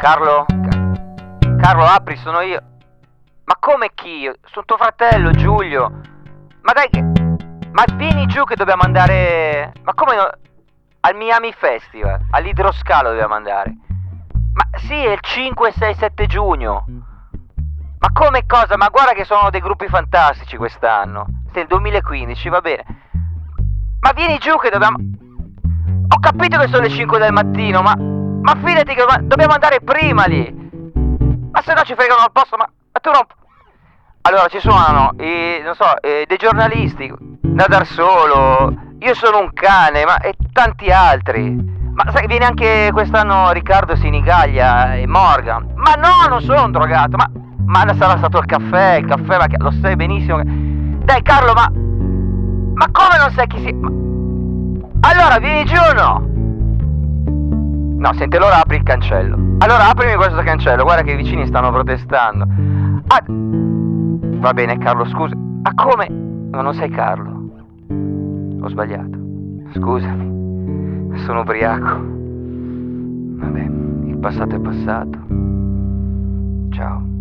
Carlo? Carlo, apri, sono io. Ma come chi? Sono tuo fratello, Giulio. Ma dai che... Ma vieni giù che dobbiamo andare... Ma come no... Al Miami Festival, all'Idroscalo dobbiamo andare. Ma sì, è il 5, 6, 7 giugno. Ma come cosa? Ma guarda che sono dei gruppi fantastici quest'anno. È il 2015, va bene. Ma vieni giù che dobbiamo... Ho capito che sono le 5 del mattino, ma fidati che dobbiamo andare prima lì. Ma se no ci fregano al posto, ma tu non... Allora ci suonano, non so, dei giornalisti, Nadar Solo, Io sono un cane, e tanti altri. Ma sai che viene anche quest'anno Riccardo Sinigaglia e Morgan. Ma no, non sono un drogato, ma sarà stato il caffè, ma lo sai benissimo. Dai Carlo, ma come non sai chi si... Allora vieni giù o no? No, senti, allora apri il cancello. Allora aprimi questo cancello, guarda che i vicini stanno protestando. Ah, va bene Carlo, scusa. Ma come? No, non sei Carlo. Ho sbagliato. Scusami. Sono ubriaco. Vabbè, il passato è passato. Ciao.